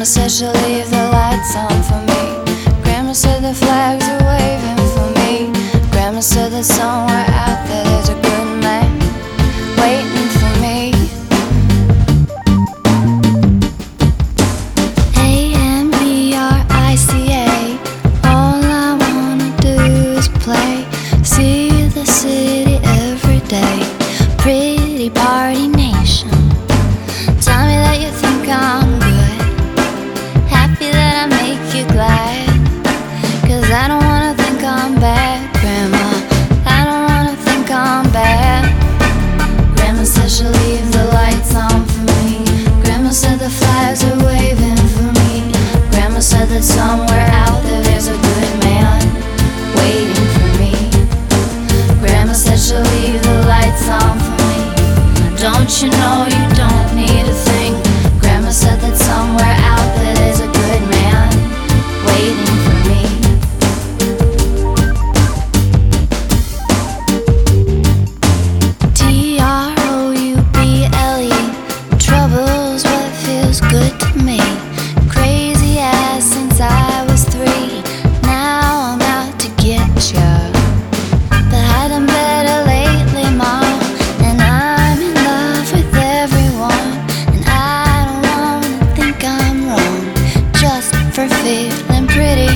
Grandma said she'll leave the lights on for me. Grandma said the flags are waving for me. Grandma said that somewhere out there there's a good man waiting for me. AMERICA, all I wanna do is play. See the city every day. Pretty party nation. Tell me that you think I'm good. Happy that I make you glad. 'Cause I don't wanna think I'm bad, Grandma. I don't wanna think I'm bad. Grandma said she'll leave the lights on for me. Grandma said the flags are waving for me. Grandma said that somewhere out there there's a good man waiting for me. Grandma said she'll leave the lights on for me. Don't you know you don't need a thing? Grandma said that somewhere out there there's a good man waiting for me. TROUBLE, trouble's what feels good to me. Crazy ass since I was 3. Now I'm out to get ya. But I done better lately, Mom. And I'm in love with everyone. And I don't wanna think I'm wrong just for feeling pretty.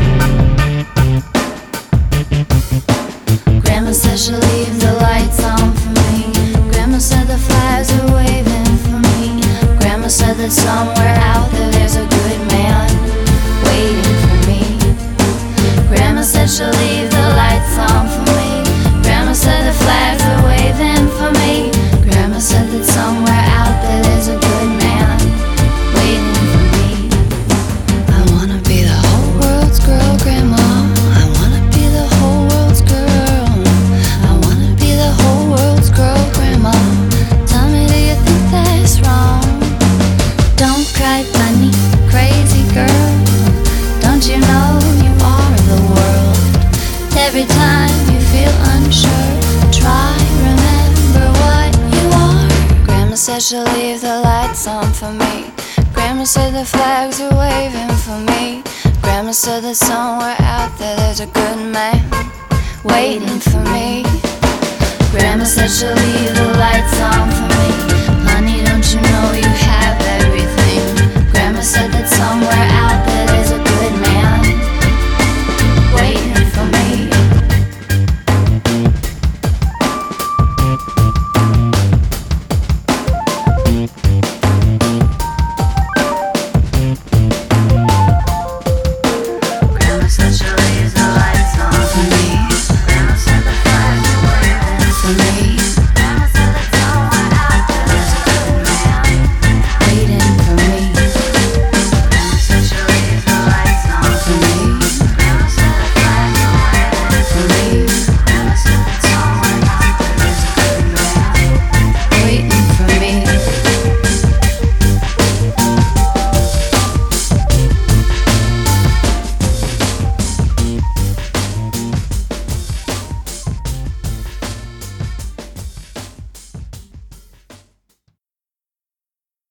Grandma said she'll leave the lights on for me. Grandma said the flags are waving for me. Grandma said that somewhere out there there's a good man waiting for me. Grandma said she'll leave the lights on for me. Grandma said the flags are waving for me. Grandma said that somewhere out there there's a good man waiting for me. I wanna be the whole world's girl, Grandma. I wanna be the whole world's girl. I wanna be the whole world's girl, Grandma. Tell me, do you think that's wrong? Don't cry, bunny, crazy girl. Don't you know you are the world? Every time you feel unsure, try, remember what you are. Grandma said she'll leave the lights on for me. Grandma said the flags are waving for me. Grandma said that somewhere out there there's a good man waiting for me. Grandma said she'll leave the lights on for me. Honey, don't you know you